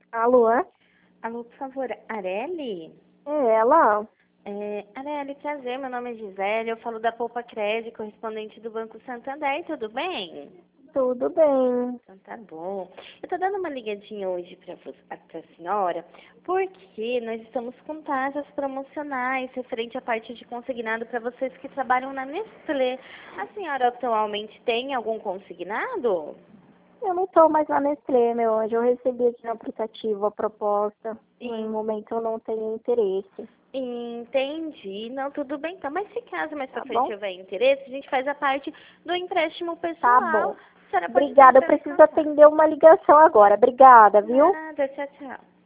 Alô? Alô, por favor, Arely? É ela? Arely, prazer, meu nome é Gisele, eu falo da Poupa Crédito, correspondente do Banco Santander, tudo bem? Tudo bem. Então tá bom. Eu tô dando uma ligadinha hoje pra senhora, porque nós estamos com taxas promocionais referente à parte de consignado para vocês que trabalham na Nestlé. A senhora atualmente tem algum consignado? Eu não tô mais na Nestlé, meu anjo. Eu recebi aqui no aplicativo a proposta. No Sim. momento eu não tenho interesse. Entendi. Não, tudo bem então. Mas se caso mais pra Tá frente bom? tiver interesse, a gente faz a parte do empréstimo Tá pessoal. bom. A senhora pode Obrigada. Eu começar a preciso descontar. atender uma ligação agora. Obrigada, viu? Nada, tchau, tchau.